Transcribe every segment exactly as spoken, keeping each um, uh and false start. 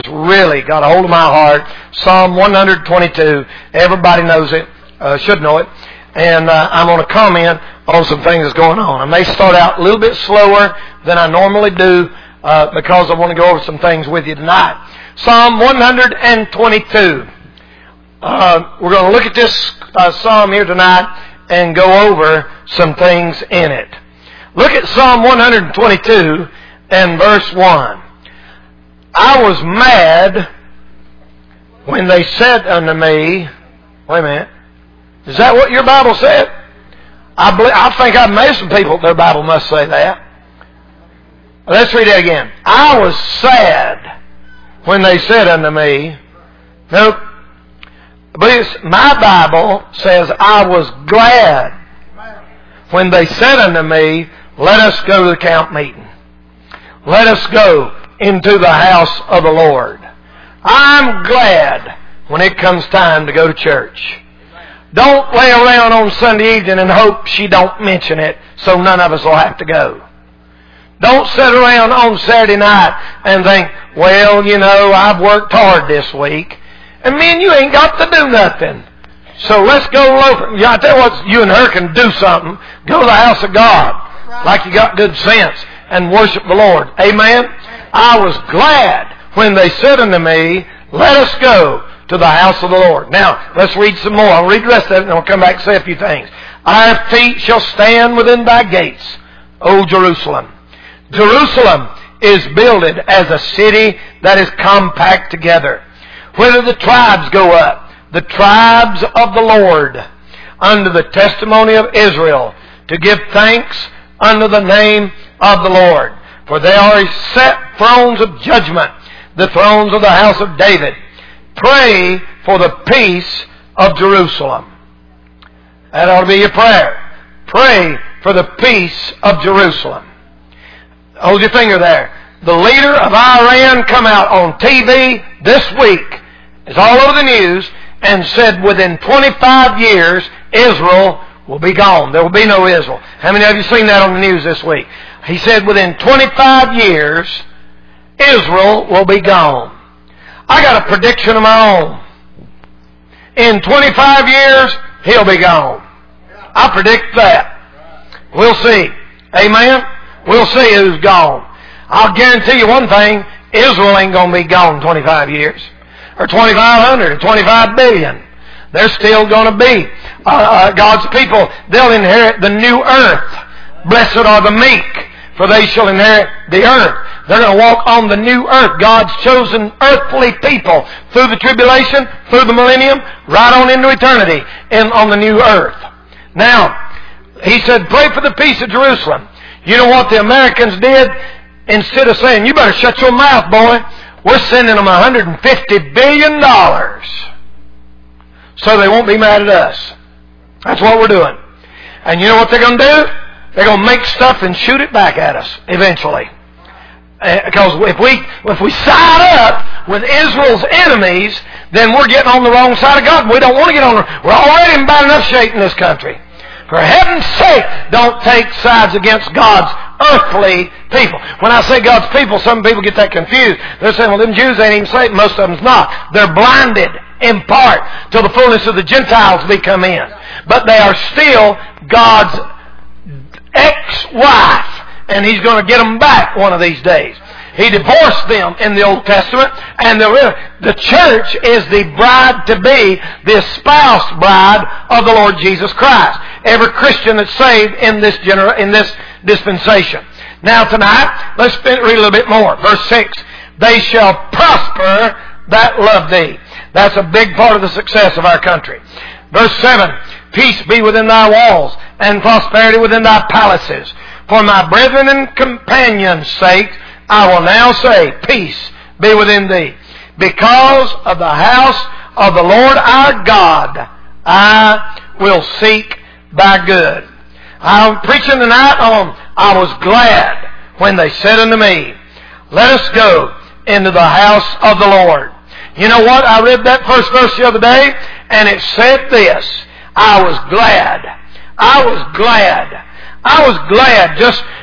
really got a hold of my heart. Psalm one twenty-two. Everybody knows it, uh, should know it. And uh, I'm going to comment on some things that's going on. I may start out a little bit slower than I normally do uh, because I want to go over some things with you tonight. Psalm one twenty-two. Uh, we're going to look at this uh, psalm here tonight and go over some things in it. Look at Psalm one twenty-two and verse one. I was mad when they said unto me, wait a minute, is that what your Bible said? I believe, I think I've met some people, their Bible must say that. Let's read that again. I was sad when they said unto me, nope. But it's, my Bible says I was glad when they said unto me, let us go to the camp meeting. Let us go into the house of the Lord. I'm glad when it comes time to go to church. Don't lay around on Sunday evening and hope she don't mention it so none of us will have to go. Don't sit around on Saturday night and think, well, you know, I've worked hard this week. And man, you ain't got to do nothing. So let's go local. Yeah, I tell you what, you and her can do something. Go to the house of God like you got good sense and worship the Lord. Amen? I was glad when they said unto me, let us go to the house of the Lord. Now, let's read some more. I'll read the rest of it and I'll come back and say a few things. Our feet shall stand within thy gates, O Jerusalem. Jerusalem is builded as a city that is compact together. Whither the tribes go up, the tribes of the Lord, under the testimony of Israel, to give thanks unto the name of the Lord. For they are set thrones of judgment, the thrones of the house of David. Pray for the peace of Jerusalem. That ought to be your prayer. Pray for the peace of Jerusalem. Hold your finger there. The leader of Iran come out on T V this week. It's all over the news and said within twenty-five years, Israel will be gone. There will be no Israel. How many of you seen that on the news this week? He said within twenty-five years, Israel will be gone. I got a prediction of my own. In twenty-five years, he'll be gone. I predict that. We'll see. Amen? We'll see who's gone. I'll guarantee you one thing, Israel ain't going to be gone in twenty-five years. Or twenty-five hundred or twenty-five billion. They're still going to be uh, uh, God's people. They'll inherit the new earth. Blessed are the meek, for they shall inherit the earth. They're going to walk on the new earth. God's chosen earthly people through the tribulation, through the millennium, right on into eternity and on the new earth. Now, he said, pray for the peace of Jerusalem. You know what the Americans did? Instead of saying, you better shut your mouth, boy, we're sending them one hundred fifty billion dollars so they won't be mad at us. That's what we're doing. And you know what they're going to do? They're going to make stuff and shoot it back at us eventually. Because uh, if we if we side up with Israel's enemies, then we're getting on the wrong side of God. We don't want to get on the... We're already in bad enough shape in this country. For heaven's sake, don't take sides against God's earthly people. When I say God's people, some people get that confused. They're saying, well, them Jews ain't even saved. Most of them's not. They're blinded in part till the fullness of the Gentiles be come in. But they are still God's ex-wife. And He's going to get them back one of these days. He divorced them in the Old Testament, and the, the church is the bride-to-be, the espoused bride of the Lord Jesus Christ. Every Christian that's saved in this gener- in this dispensation. Now tonight, let's read a little bit more. Verse six, they shall prosper that love thee. That's a big part of the success of our country. Verse seven, peace be within thy walls, and prosperity within thy palaces. For my brethren and companions' sake, I will now say, peace be within thee. Because of the house of the Lord our God, I will seek thy good. I'm preaching tonight on, I was glad when they said unto me, let us go into the house of the Lord. You know what? I read that first verse the other day, and it said this, I was glad. I was glad. I was glad just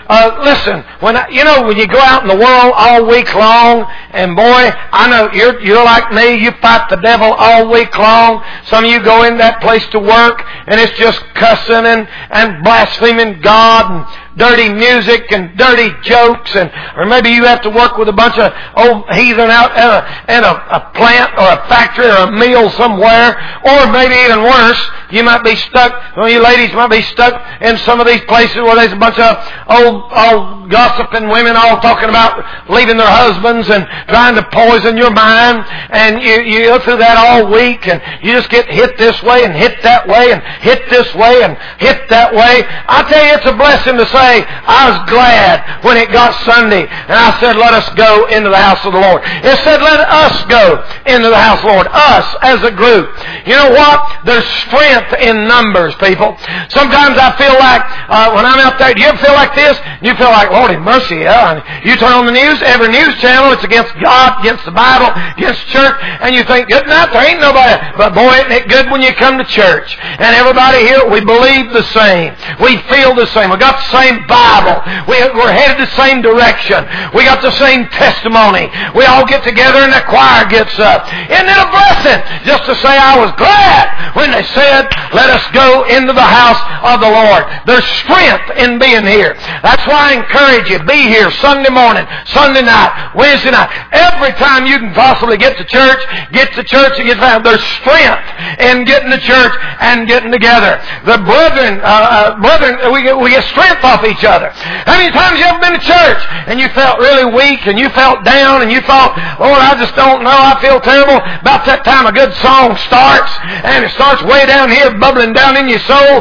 Uh, listen, when I, you know, when you go out in the world all week long, and boy, I know you're you're like me. You fight the devil all week long. Some of you go in that place to work, and it's just cussing and and blaspheming God and dirty music and dirty jokes, and or maybe you have to work with a bunch of old heathen out in a, in a, a plant or a factory or a mill somewhere, or maybe even worse, you might be stuck. Well, you ladies might be stuck in some of these places where there's a bunch of old, old gossiping women all talking about leaving their husbands and trying to poison your mind, and you you go through that all week, and you just get hit this way and hit that way and hit this way and hit that way. I tell you, it's a blessing to say, I was glad when it got Sunday and I said, let us go into the house of the Lord. It said, let us go into the house of the Lord. Us as a group. You know what? There's strength in numbers, people. Sometimes I feel like, uh, when I'm out there, do you ever feel like this? You feel like, Lord have mercy, yeah. You turn on the news, every news channel, it's against God, against the Bible, against church, and you think, good enough, there ain't nobody. But boy, isn't it good when you come to church. And everybody here, we believe the same. We feel the same. We got the same Bible. We, we're headed the same direction. We got the same testimony. We all get together and the choir gets up. Isn't it a blessing just to say I was glad when they said, let us go into the house of the Lord. There's strength in being here. That's why I encourage you, be here Sunday morning, Sunday night, Wednesday night. Every time you can possibly get to church, get to church and get found. There's strength in getting to church and getting together. The brethren, uh, uh, brethren, we get, we get strength off each other. How many times you ever been to church and you felt really weak and you felt down and you thought, Lord, I just don't know, I feel terrible. About that time a good song starts, and it starts way down here, bubbling down in your soul.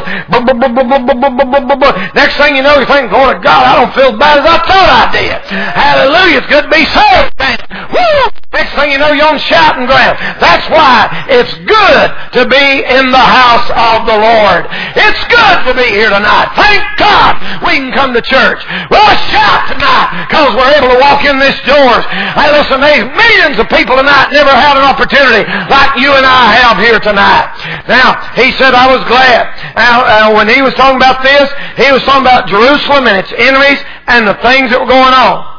Next thing you know, you think, Lord God, I don't feel as bad as I thought I did. Hallelujah, it's good to be saved. Woo! Next thing you know, you're on shouting ground. That's why it's good to be in the house of the Lord. It's good to be here tonight. Thank God we can come to church. Well, let's shout tonight because we're able to walk in this doors. Hey, listen, there's millions of people tonight never had an opportunity like you and I have here tonight. Now, he said, I was glad. Now, uh, when he was talking about this, he was talking about Jerusalem and its enemies and the things that were going on.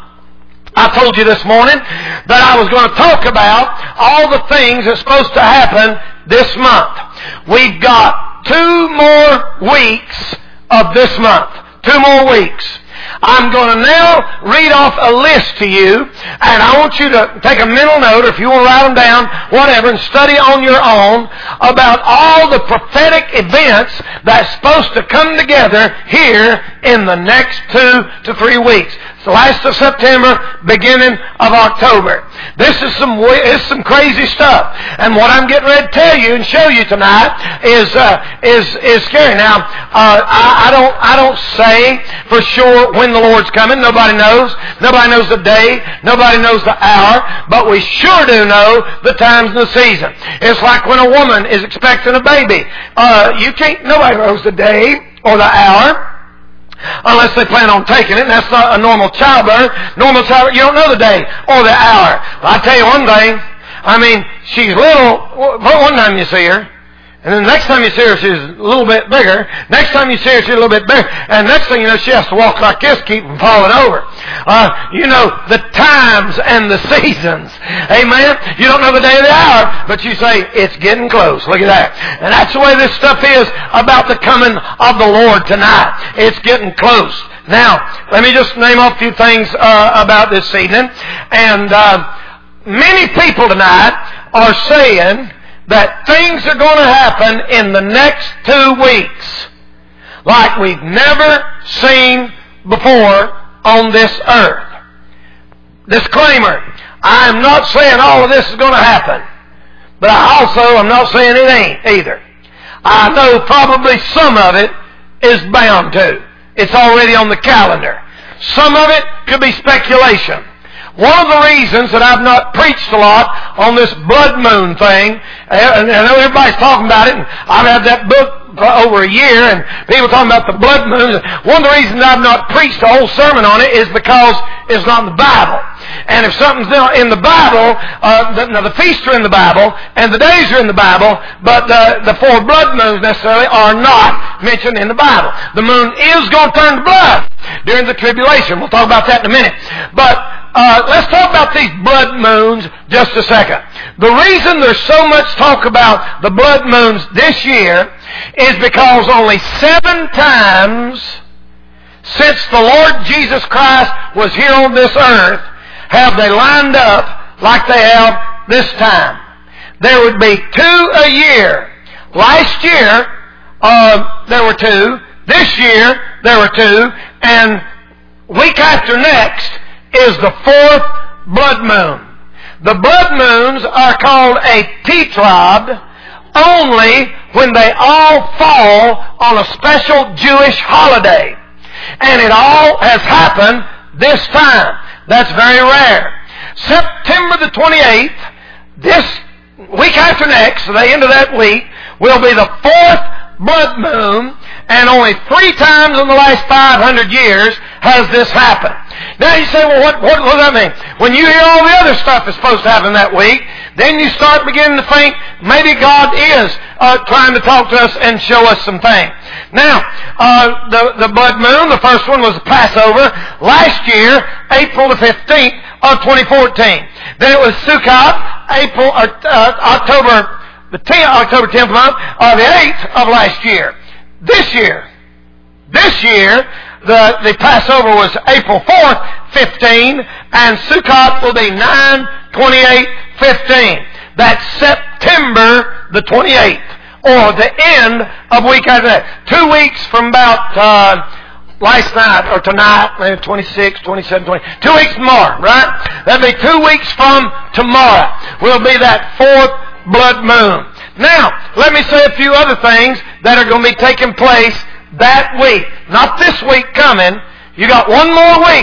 I told you this morning that I was going to talk about all the things that's supposed to happen this month. We've got two more weeks of this month. Two more weeks. I'm going to now read off a list to you, and I want you to take a mental note, or if you want to write them down, whatever, and study on your own about all the prophetic events that's supposed to come together here in the next two to three weeks. It's the last of September, beginning of October. This is some it's some crazy stuff, and what I'm getting ready to tell you and show you tonight is uh, is is scary. Now, uh, I, I don't I don't say for sure when the Lord's coming. Nobody knows. Nobody knows the day. Nobody knows the hour. But we sure do know the times and the season. It's like when a woman is expecting a baby. Uh, you can't. Nobody knows the day or the hour. Unless they plan on taking it, and that's not a normal childbirth. Normal childbirth, you don't know the day or the hour. But I'll tell you one thing. I mean, she's little. One time you see her, and then the next time you see her, she's a little bit bigger. Next time you see her, she's a little bit bigger. And next thing you know, she has to walk like this, keep from falling over. Uh, you know, the times and the seasons. Amen? You don't know the day or the hour, but you say, it's getting close. Look at that. And that's the way this stuff is about the coming of the Lord tonight. It's getting close. Now, let me just name off a few things uh, about this evening. And uh, many people tonight are saying that things are going to happen in the next two weeks like we've never seen before on this earth. Disclaimer, I am not saying all of this is going to happen, but I also am not saying it ain't either. I know probably some of it is bound to. It's already on the calendar. Some of it could be speculation. One of the reasons that I've not preached a lot on this blood moon thing, and I know everybody's talking about it, and I've had that book for over a year, and people talking about the blood moons. One of the reasons I've not preached a whole sermon on it is because it's not in the Bible. And if something's in the Bible, uh, the, now the feasts are in the Bible, and the days are in the Bible, but the, the four blood moons necessarily are not mentioned in the Bible. The moon is going to turn to blood during the tribulation. We'll talk about that in a minute. But uh, let's talk about these blood moons just a second. The reason there's so much talk about the blood moons this year is because only seven times since the Lord Jesus Christ was here on this earth have they lined up like they have this time. There would be two a year. Last year, uh, there were two. This year, there were two. And week after next is the fourth blood moon. The blood moons are called a tetrad only when they all fall on a special Jewish holiday. And it all has happened this time. That's very rare. September the twenty-eighth, this week after next, so the end of that week, will be the fourth blood moon, and only three times in the last five hundred years has this happened. Now you say, well, what, what, what does that mean? When you hear all the other stuff that's supposed to happen that week, then you start beginning to think maybe God is uh, trying to talk to us and show us some things. Now, uh, the, the blood moon, the first one was the Passover. Last year, April the fifteenth of twenty fourteen. Then it was Sukkot, April, or, uh, October the tenth, October tenth month, or the eighth of last year. This year, this year, the, the Passover was April fourth, fifteen, and Sukkot will be nine twenty-eight fifteen. That's September the twenty-eighth, or the end of week after that. Two weeks from about uh, last night, or tonight, maybe twenty-six, twenty-seven, twenty. Two weeks tomorrow, right? That'll be two weeks from tomorrow. Will be that fourth blood moon. Now, let me say a few other things that are going to be taking place that week. Not this week coming. You got one more week.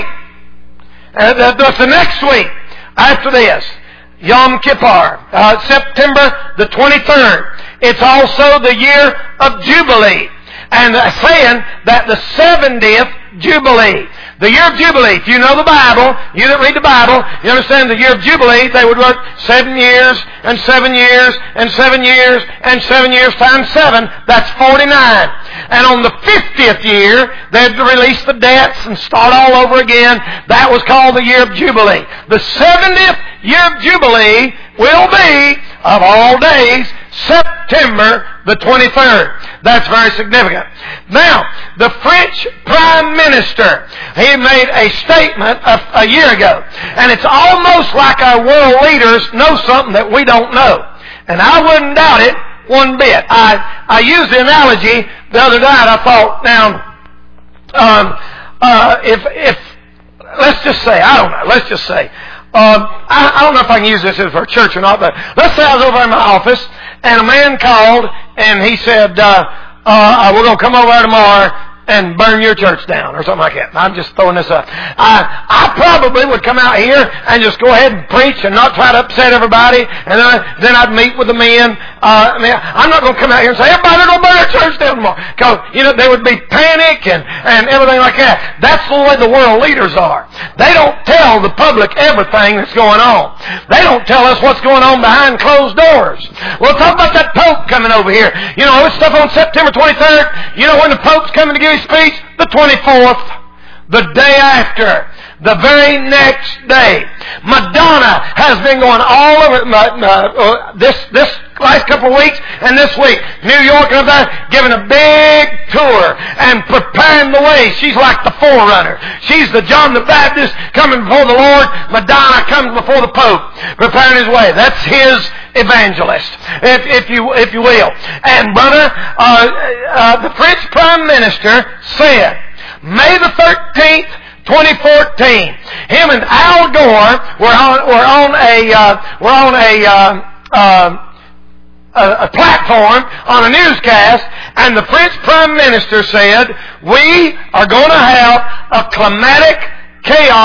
Uh, that's the next week after this. Yom Kippur, uh, September the twenty-third. It's also the year of Jubilee. And uh, saying that the seventieth Jubilee. The year of Jubilee, if you know the Bible, you that read the Bible, you understand the year of Jubilee, they would work seven years, and seven years, and seven years, and seven years times seven, that's forty-nine. And on the fiftieth year, they'd release the debts and start all over again. That was called the year of Jubilee. The seventieth year of Jubilee will be, of all days, September the twenty-third. That's very significant. Now, the French Prime Minister, he made a statement a, a year ago, and it's almost like our world leaders know something that we don't know. And I wouldn't doubt it one bit. I, I used the analogy the other night. I thought, now, um, uh, if, if, let's just say, I don't know, let's just say, Um, I, I don't know if I can use this for a church or not, but let's say I was over in my office and a man called and he said, uh, uh, we're going to come over there tomorrow and burn your church down or something like that. I'm just throwing this up. I, I probably would come out here and just go ahead and preach and not try to upset everybody. And then, I, then I'd meet with the men. Uh, I mean, I'm not going to come out here and say, everybody, they're going to burn our church down tomorrow. Because, you know, there would be panic and, and everything like that. That's the way the world leaders are. They don't tell the public everything that's going on. They don't tell us what's going on behind closed doors. Well, talk about that Pope coming over here. You know, this stuff on September twenty-third. You know when the Pope's coming to give his speech? The twenty-fourth. The day after. The very next day. Madonna has been going all over uh, uh, this this last couple of weeks and this week. New York and everything, giving a big tour and preparing the way. She's like the forerunner. She's the John the Baptist coming before the Lord. Madonna comes before the Pope, preparing his way. That's his evangelist, if, if you if you will. And brother, uh, uh, the French Prime Minister said, May the thirteenth, twenty fourteen. Him and Al Gore were on were on a uh, were on a, uh, uh, a a platform on a newscast, and the French Prime Minister said, "We are going to have a climatic chaos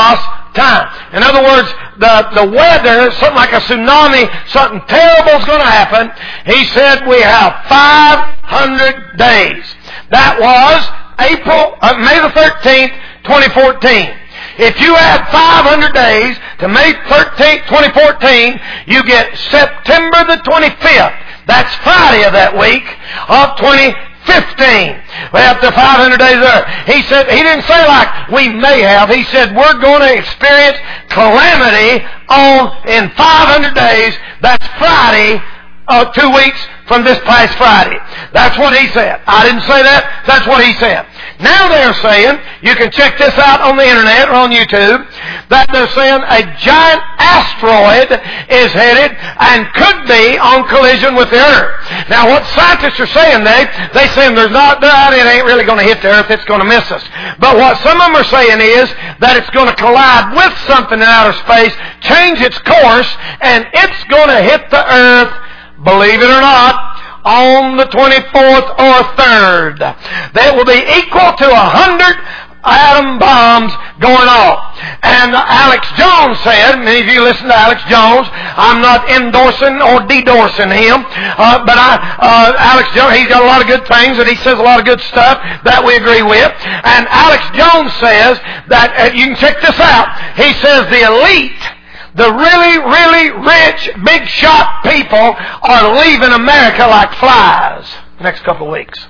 time. In other words, the, the weather, something like a tsunami, something terrible is going to happen. He said we have five hundred days. That was April, uh, May the thirteenth, twenty fourteen. If you add five hundred days to May thirteenth, twenty fourteen, you get September the twenty-fifth. That's Friday of that week of twenty fifteen. We have the five hundred days there. He said, he didn't say like we may have. He said we're going to experience calamity on in five hundred days. That's Friday, uh, two weeks from this past Friday. That's what he said. I didn't say that. That's what he said. Now they're saying, you can check this out on the internet or on YouTube, that they're saying a giant asteroid is headed and could be on collision with the Earth. Now what scientists are saying, they, they saying there's not, that it ain't really going to hit the Earth, it's going to miss us. But what some of them are saying is that it's going to collide with something in outer space, change its course, and it's going to hit the Earth, believe it or not, on the twenty-fourth or third. That will be equal to a hundred atom bombs going off. And Alex Jones said, many of you listen to Alex Jones, I'm not endorsing or dedorsing him, uh, but I, uh, Alex Jones, he's got a lot of good things and he says a lot of good stuff that we agree with. And Alex Jones says that, uh, you can check this out, he says the elite, the really, really rich, big shot people are leaving America like flies the next couple of weeks.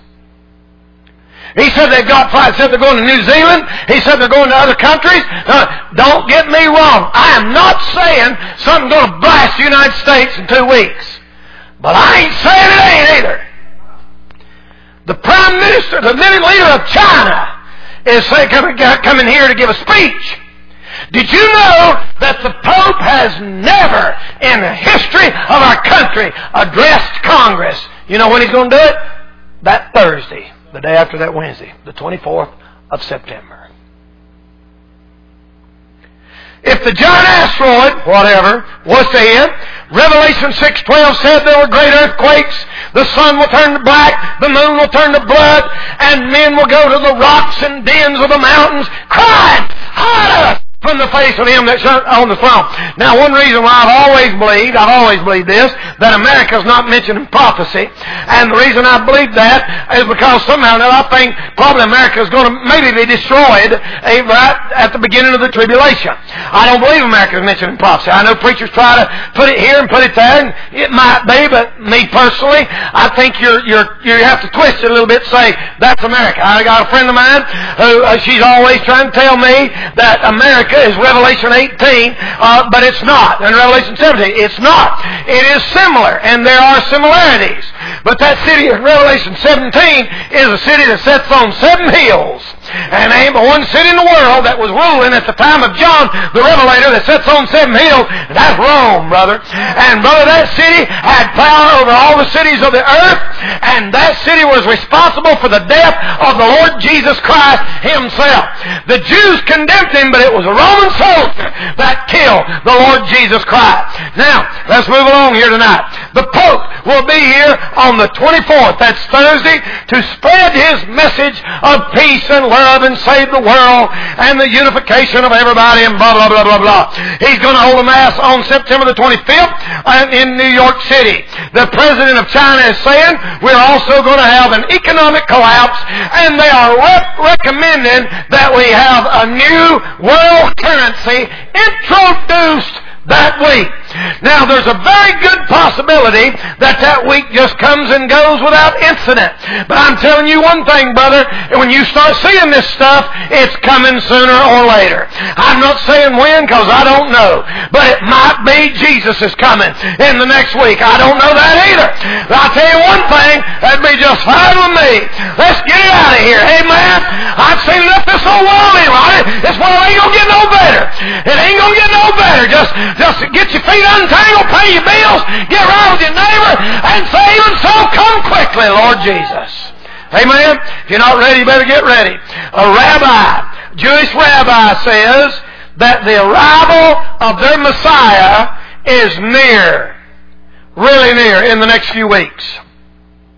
He said they've got flies. He said they're going to New Zealand. He said they're going to other countries. Uh, don't get me wrong. I am not saying something's going to blast the United States in two weeks. But I ain't saying it ain't either. The Prime Minister, the leader of China, is saying, coming, coming here to give a speech. Did you know that the Pope has never in the history of our country addressed Congress? You know when he's going to do it? That Thursday, the day after that Wednesday, the twenty-fourth of September. If the giant asteroid, whatever, was to hit, Revelation six twelve said there were great earthquakes, the sun will turn to black, the moon will turn to blood, and men will go to the rocks and dens of the mountains crying, hide us from the face of him that's on the throne. Now, one reason why I've always believed, I've always believed this, that America's not mentioned in prophecy, and the reason I believe that is because somehow now I think probably America's going to maybe be destroyed eh, right at the beginning of the tribulation. I don't believe America's mentioned in prophecy. I know preachers try to put it here and put it there, and it might be, but me personally, I think you're, you're, you have to twist it a little bit, say, that's America. I got a friend of mine who, uh, she's always trying to tell me that America is Revelation eighteen, uh, but it's not. And Revelation seventeen, it's not. It is similar, and there are similarities. But that city in Revelation seventeen is a city that sits on seven hills. And ain't but one city in the world that was ruling at the time of John the Revelator that sits on seven hills, and that's Rome, brother. And brother, that city had power over all the cities of the earth, and that city was responsible for the death of the Lord Jesus Christ himself. The Jews condemned him, but it was a Roman soldier that killed the Lord Jesus Christ. Now, let's move along here tonight. The Pope will be here on the twenty-fourth, that's Thursday, to spread his message of peace and love and save the world and the unification of everybody and blah, blah, blah, blah, blah. He's going to hold a mass on September the twenty-fifth in New York City. The President of China is saying we're also going to have an economic collapse, and they are re- recommending that we have a new world currency introduced that week. Now, there's a very good possibility that that week just comes and goes without incident. But I'm telling you one thing, brother, when you start seeing this stuff, it's coming sooner or later. I'm not saying when, because I don't know. But it might be Jesus is coming in the next week. I don't know that either. But I'll tell you one thing, that'd be just fine with me. Let's get it out of here. Amen? I've seen enough this old world anyway. This world ain't going to get no better. It ain't going to get no better. Just, just get your feet untangled, pay your bills, get around with your neighbor, and say, even so, come quickly, Lord Jesus. Amen? If you're not ready, you better get ready. A rabbi, Jewish rabbi, says that the arrival of their Messiah is near, really near, in the next few weeks.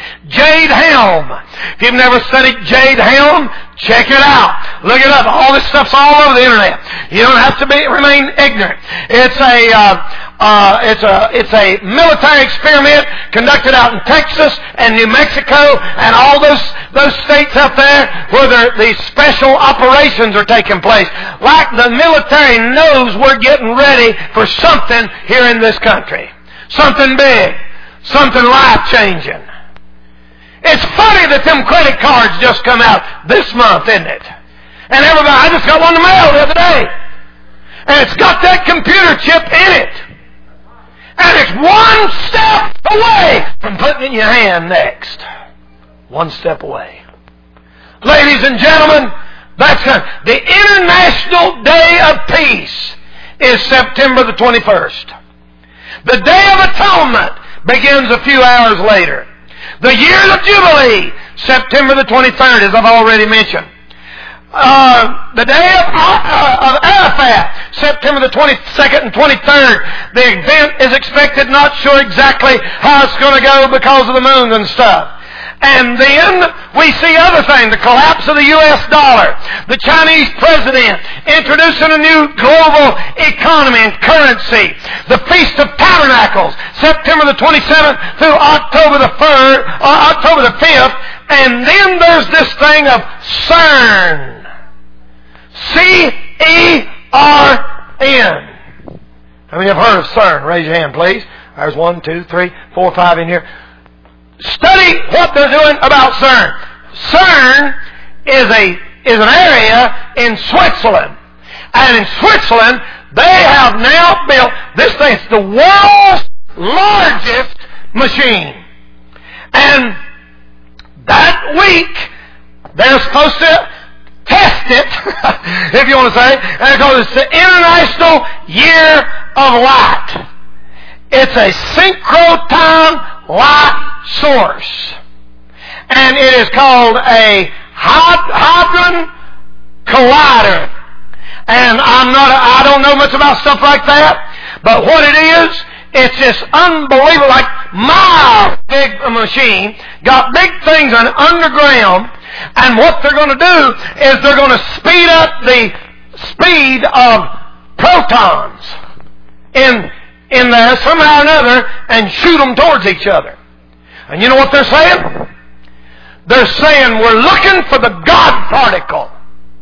Jade Helm. If you've never studied Jade Helm, check it out. Look it up. All this stuff's all over the internet. You don't have to be remain ignorant. It's a uh, uh, it's a it's a military experiment conducted out in Texas and New Mexico and all those those states out there where these special operations are taking place. Like the military knows we're getting ready for something here in this country. Something big. Something life-changing. It's funny that them credit cards just come out this month, isn't it? And everybody, I just got one in the mail the other day. And it's got that computer chip in it. And it's one step away from putting it in your hand next. One step away. Ladies and gentlemen, that's a, the International Day of Peace is September the twenty-first. The Day of Atonement begins a few hours later. The Year of Jubilee, September the twenty-third, as I've already mentioned. Uh, the Day of, uh, of Arafat, September the twenty-second and twenty-third. The event is expected, not sure exactly how it's going to go because of the moon and stuff. And then we see other things, the collapse of the U S dollar, the Chinese president introducing a new global economy and currency, the Feast of Tabernacles, September the twenty-seventh through October the third, or October the fifth, and then there's this thing of CERN. C E R N. How many have heard of CERN? Raise your hand, please. There's one, two, three, four, five in here. Study what they're doing about CERN. CERN is a is an area in Switzerland. And in Switzerland, they have now built this thing. It's the world's largest machine. And that week, they're supposed to test it, if you want to say, and because it's the International Year of Light. It's a synchrotron light source. And it is called a Hadron Collider. And I'm not, I don't know much about stuff like that, but what it is, it's this unbelievable, like mile big machine, got big things on underground, and what they're going to do is they're going to speed up the speed of protons in in there somehow or another and shoot them towards each other. And you know what they're saying? They're saying we're looking for the God particle.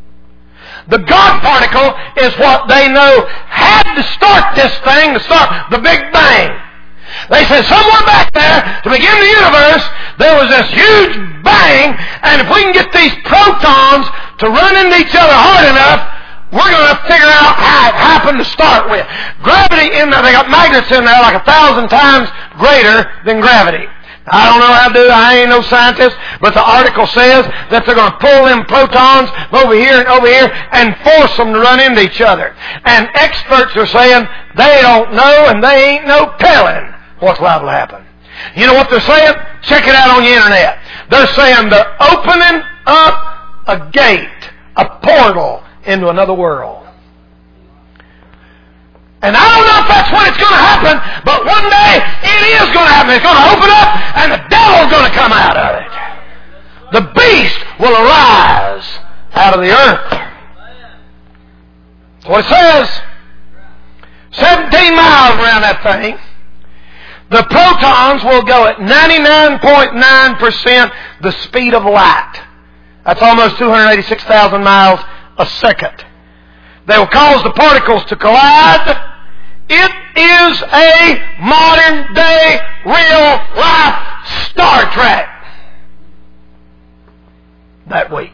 The God particle is what they know had to start this thing, to start the Big Bang. They said somewhere back there, to begin the universe, there was this huge bang, and if we can get these protons to run into each other hard enough, we're going to figure out how it happened to start with. Gravity in there, they got magnets in there like a thousand times greater than gravity. I don't know how to do it. I ain't no scientist, but the article says that they're going to pull them protons over here and over here and force them to run into each other. And experts are saying they don't know and they ain't no telling what's liable to happen. You know what they're saying? Check it out on the internet. They're saying they're opening up a gate, a portal into another world. And I don't know if that's when it's going to happen, but one day it is going to happen. It's going to open up and the devil's going to come out of it. The beast will arise out of the earth. That's what it says. seventeen miles around that thing. The protons will go at ninety-nine point nine percent the speed of light. That's almost two hundred eighty-six thousand miles a second. They will cause the particles to collide. It is a modern day, real life Star Trek. That week.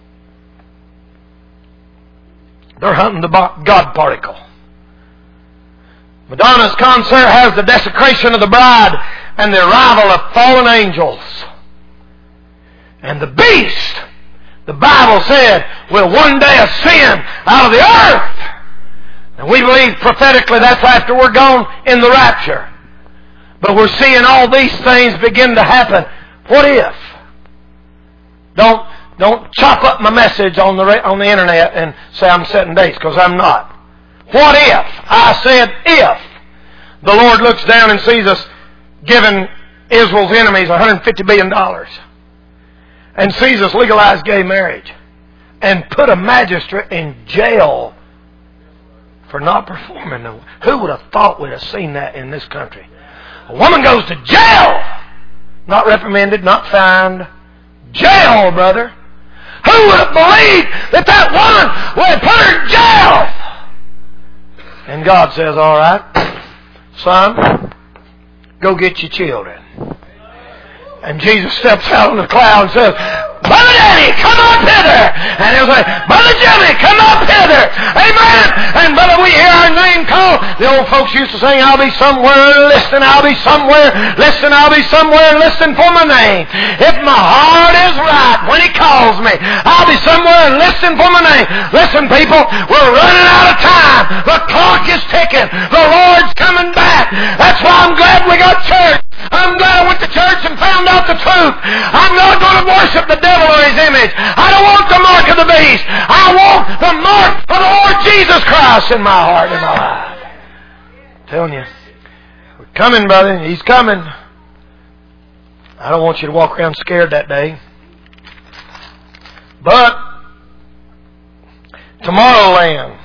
They're hunting the God particle. Madonna's concert has the desecration of the bride and the arrival of fallen angels. And the beast, the Bible said, will one day ascend out of the earth. And we believe prophetically that's after we're gone in the rapture. But we're seeing all these things begin to happen. What if? Don't, don't chop up my message on the, on the internet and say I'm setting dates, because I'm not. What if? I said if the Lord looks down and sees us giving Israel's enemies one hundred fifty billion dollars and sees us legalize gay marriage and put a magistrate in jail for not performing the... Who would have thought we'd have seen that in this country? A woman goes to jail! Not reprimanded, not fined. Jail, brother! Who would have believed that that woman would put her in jail? And God says, all right, son, go get your children. And Jesus steps out on the cloud and says, Brother Danny, come up hither. And he'll say, Brother Jimmy, come up hither. Amen. And brother, we hear our name called. The old folks used to sing, I'll be somewhere listening, I'll be somewhere listening, I'll be somewhere listening for my name. If my heart is right when he calls me, I'll be somewhere listening for my name. Listen, people, we're running out of time. The clock is ticking. The Lord's coming back. That's why I'm glad we got church. I'm glad I went to church and found out the truth. I'm not going to worship the devil or his image. I don't want the mark of the beast. I want the mark of the Lord Jesus Christ in my heart and my life. I'm telling you, we're coming, brother. He's coming. I don't want you to walk around scared that day. But Tomorrowland.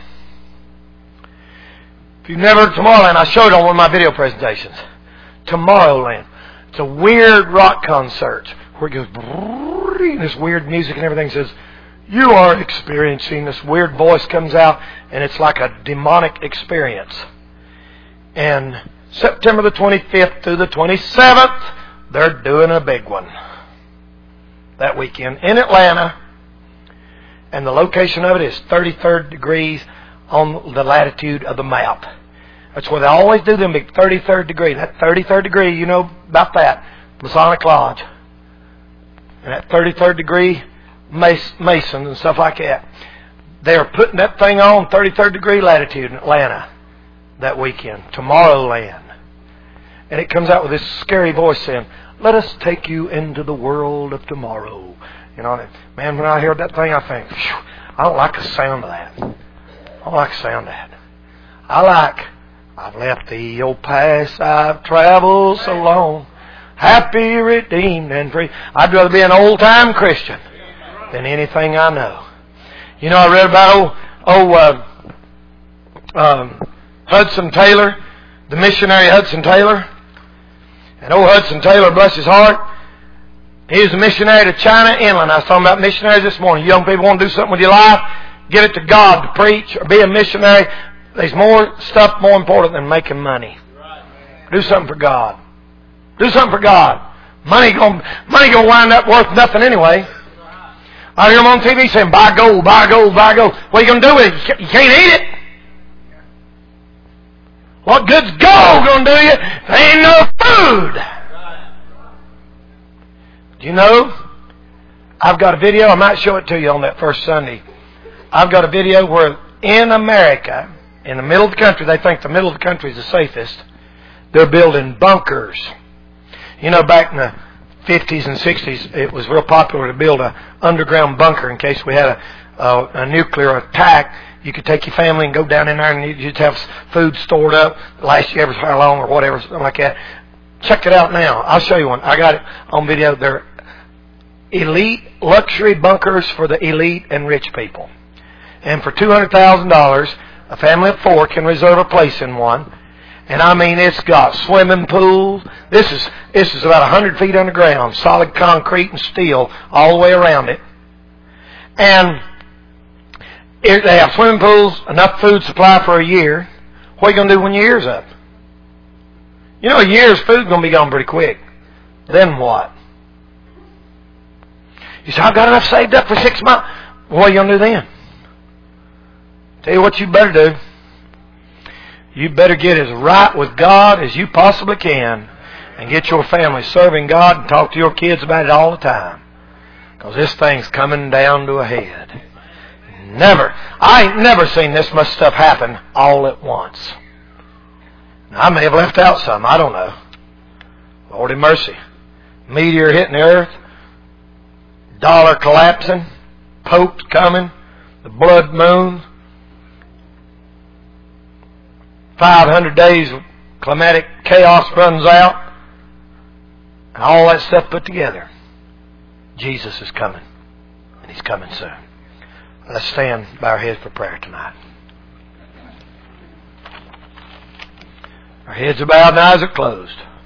If you've never heard of Tomorrowland, I showed it on one of my video presentations. Tomorrowland. It's a weird rock concert where it goes and this weird music and everything says, you are experiencing, this weird voice comes out and it's like a demonic experience. And September the twenty-fifth through the twenty-seventh, they're doing a big one that weekend in Atlanta. And the location of it is thirty-third degrees on the latitude of the map. That's where they always do them big thirty-third degree. That thirty-third degree, you know about that. Masonic Lodge. And that thirty-third degree Masons and stuff like that. They're putting that thing on thirty-third degree latitude in Atlanta that weekend. Tomorrowland. And it comes out with this scary voice saying, let us take you into the world of tomorrow. You know, man, when I hear that thing, I think, I don't like the sound of that. I don't like the sound of that. I like, I've left the old past, I've traveled so long, happy, redeemed, and free. I'd rather be an old-time Christian than anything I know. You know, I read about old, old uh, um, Hudson Taylor, the missionary Hudson Taylor. And old Hudson Taylor, bless his heart, he was a missionary to China Inland. I was talking about missionaries this morning. Young people want to do something with your life, give it to God to preach or be a missionary. There's more stuff more important than making money. Do something for God. Do something for God. Money going money going to wind up worth nothing anyway. I hear them on T V saying, buy gold, buy gold, buy gold. What are you going to do with it? You can't eat it. What good's gold going to do you? There ain't no food. Do you know? I've got a video. I might show it to you on that first Sunday. I've got a video where in America, in the middle of the country, they think the middle of the country is the safest. They're building bunkers. You know, back in the fifties and sixties, it was real popular to build an underground bunker in case we had a, a, a nuclear attack. You could take your family and go down in there and you'd have food stored up, last you ever how long or whatever, something like that. Check it out now. I'll show you one. I got it on video. They're elite luxury bunkers for the elite and rich people. And for two hundred thousand dollars, a family of four can reserve a place in one. And I mean, it's got swimming pools. This is this is about one hundred feet underground, solid concrete and steel all the way around it. And it, they have swimming pools, enough food supply for a year. What are you going to do when your year's up? You know, a year's food's going to be gone pretty quick. Then what? You say, I've got enough saved up for six months. What are you going to do then? Tell you what you better do. You better get as right with God as you possibly can and get your family serving God and talk to your kids about it all the time. Because this thing's coming down to a head. Never. I ain't never seen this much stuff happen all at once. Now, I may have left out some. I don't know. Lord have mercy. Meteor hitting the earth. Dollar collapsing. Popes coming. The blood moon. five hundred days of climatic chaos runs out. and all that stuff put together, Jesus is coming. And He's coming soon. Let's stand, bow our heads for prayer tonight. Our heads are bowed and eyes are closed.